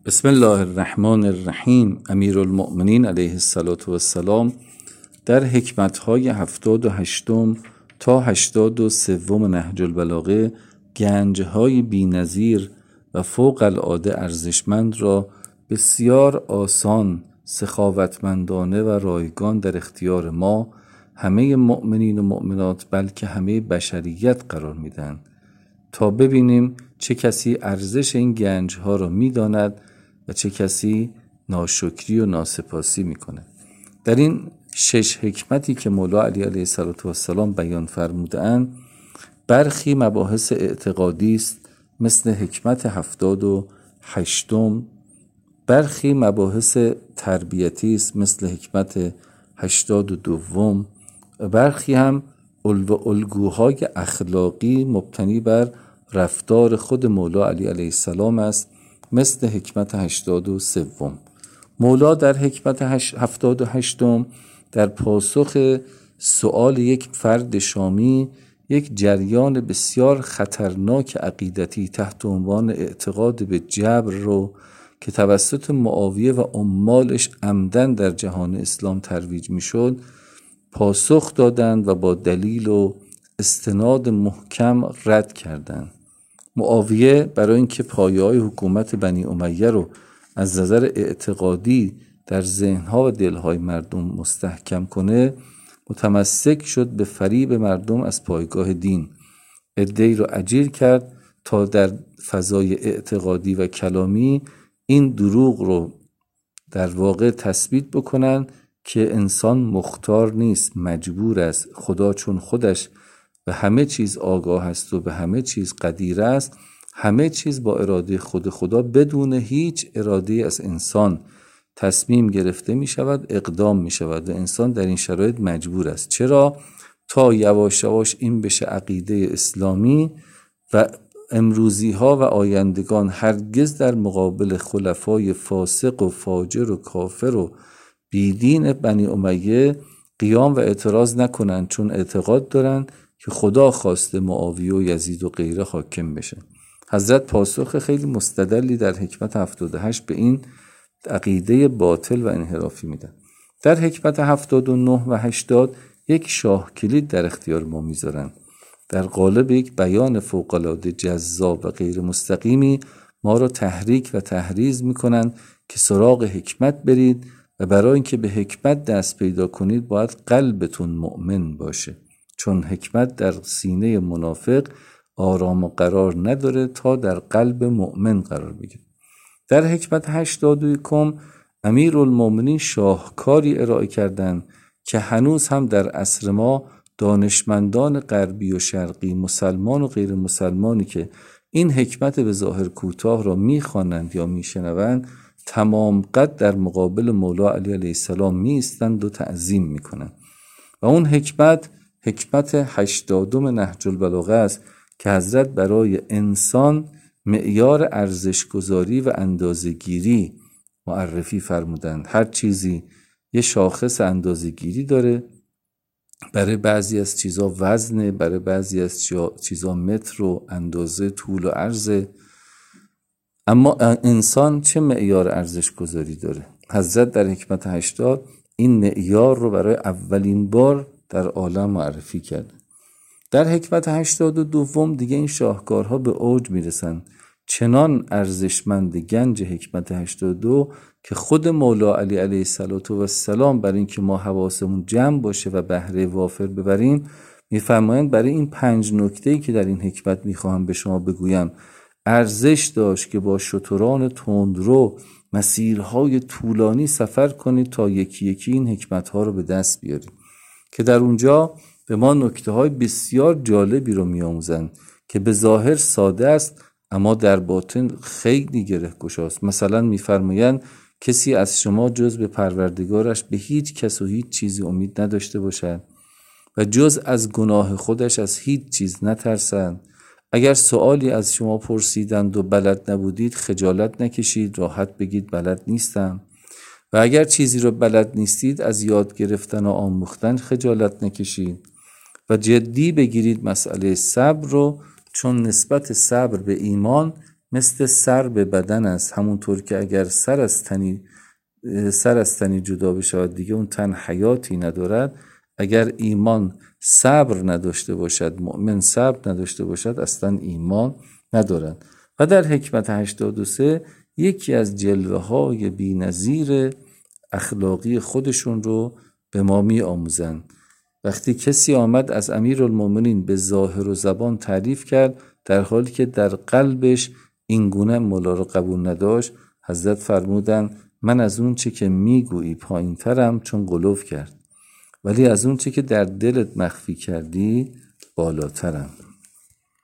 بسم الله الرحمن الرحیم. امیرالمؤمنین علیه السلام در حکمت‌های 78 تا 83 نهج البلاغه گنج‌های بی‌نظیر و فوق العاده ارزشمند را بسیار آسان، سخاوتمندانه و رایگان در اختیار ما همه مؤمنین و مؤمنات بلکه همه بشریت قرار میدن تا ببینیم چه کسی ارزش این گنج‌ها را می‌داند و چه کسی ناشکری و ناسپاسی میکنه. در این 6 حکمتی که مولا علی علیه السلام بیان فرمودند، برخی مباحث اعتقادی است مثل حکمت 78، برخی مباحث تربیتی است مثل حکمت 82، و برخی هم الگوهای اخلاقی مبتنی بر رفتار خود مولا علی علیه السلام است مثل حکمت 83. مولا در حکمت 78 در پاسخ سؤال یک فرد شامی یک جریان بسیار خطرناک عقیدتی تحت عنوان اعتقاد به جبر رو که توسط معاویه و عمالش عمدن در جهان اسلام ترویج میشد پاسخ دادند و با دلیل و استناد محکم رد کردند. معاویه برای اینکه پایه‌های حکومت بنی امیه رو از نظر اعتقادی در ذهن‌ها و دل‌های مردم مستحکم کنه، متمسک شد به فریب مردم از پایگاه دین. عده‌ای رو اجیر کرد تا در فضای اعتقادی و کلامی این دروغ رو در واقع تثبیت بکنن که انسان مختار نیست، مجبور است. خدا چون خودش به همه چیز آگاه است و به همه چیز قدیر است، همه چیز با اراده خود خدا بدون هیچ اراده از انسان تصمیم گرفته می شود، اقدام می شود و انسان در این شرایط مجبور است. چرا؟ تا یواش یواش این بشه عقیده اسلامی و امروزی ها و آیندگان هرگز در مقابل خلفای فاسق و فاجر و کافر و بیدین بنی امیه قیام و اعتراض نکنند، چون اعتقاد دارند که خدا خواسته معاویه و یزید و غیره حاکم بشه. حضرت پاسخ خیلی مستدلی در حکمت 78 به این عقیده باطل و انحرافی میدن. در حکمت 79 و 80 یک شاه کلید در اختیار ما میذارن. در قالب یک بیان فوق‌العاده جذاب و غیر مستقیمی ما را تحریک و تحریض میکنن که سراغ حکمت برید و برای اینکه به حکمت دست پیدا کنید باید قلبتون مؤمن باشه، چون حکمت در سینه منافق آرام و قرار نداره تا در قلب مؤمن قرار بگیره. در حکمت 81 امیرالمؤمنین شاهکاری ارائه کردند که هنوز هم در عصر ما دانشمندان غربی و شرقی، مسلمان و غیر مسلمانی که این حکمت به ظاهر کوتاه را میخوانند یا میشنوند تمام قد در مقابل مولا علی علیه السلام میایستند و تعظیم میکنند. و اون حکمت 80 نهج البلاغه است که حضرت برای انسان معیار ارزشگذاری و اندازه‌گیری معرفی فرمودند. هر چیزی یه شاخص اندازه‌گیری داره، برای بعضی از چیزا وزنه، برای بعضی از چیزا متر و اندازه طول و عرضه. اما انسان چه معیار ارزشگذاری داره؟ حضرت در حکمت 80 این معیار رو برای اولین بار در عالم معرفی کرد. در حکمت 82 دیگه این شاهکارها به اوج میرسن. چنان ارزشمند گنج حکمت 82 که خود مولا علی علیه السلام برای اینکه ما حواسمون جمع باشه و بهره وافر ببریم میفرمایند برای این 5 نکته‌ای که در این حکمت میخواهم به شما بگویم ارزش داشت که با شتران تندرو مسیرهای طولانی سفر کنید تا یکی یکی این حکمت‌ها رو به دست بیارید، که در اونجا به ما نکته‌های بسیار جالبی رو می‌آموزند که به ظاهر ساده است اما در باطن خیلی گره‌گشاست. مثلا می‌فرمایند کسی از شما جز به پروردگارش به هیچ کس و هیچ چیزی امید نداشته باشد و جز از گناه خودش از هیچ چیز نترسند. اگر سوالی از شما پرسیدند و بلد نبودید خجالت نکشید، راحت بگید بلد نیستم. و اگر چیزی رو بلد نیستید از یاد گرفتن و آموختن خجالت نکشید و جدی بگیرید مسئله صبر رو، چون نسبت صبر به ایمان مثل سر به بدن است، همونطور که اگر سر از تنی جدا بشود دیگه اون تن حیاتی ندارد. اگر ایمان صبر نداشته باشد، مؤمن صبر نداشته باشد، اصلا ایمان ندارد. و در حکمت 83 یکی از جلوه های بی‌نظیر اخلاقی خودشون رو به ما می آموزن. وقتی کسی آمد از امیرالمومنین به ظاهر و زبان تعریف کرد، در حالی که در قلبش این گونه مولا رو قبول نداشت، حضرت فرمودن من از اون چه که میگویی پایین ترم، چون غلو کرد، ولی از اون چه که در دلت مخفی کردی بالاترم.